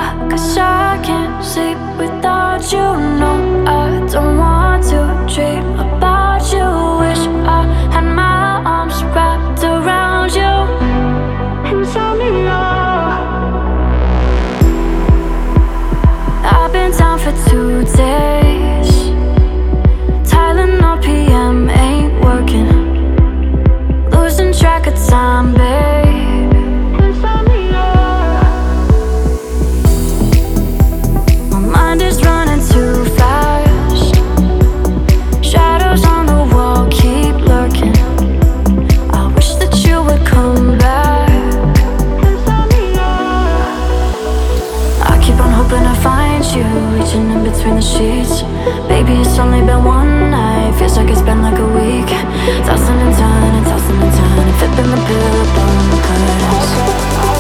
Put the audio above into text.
'cause I can't sleep without you. No, I don't want to dream about you. Wish I had my arms wrapped around you. Insomnia. I've been down for 2 days. Tylenol PM ain't working. Losing track of time, babe. Insomnia. My mind is running too fast. Shadows on the wall keep lurking. I wish that you would come back. Insomnia. I keep on hoping to find you, reaching in between the sheets. Baby, it's only been one night, feels like it's been like a week. Tossing and turning, flipping the pillow, blowing the curtains.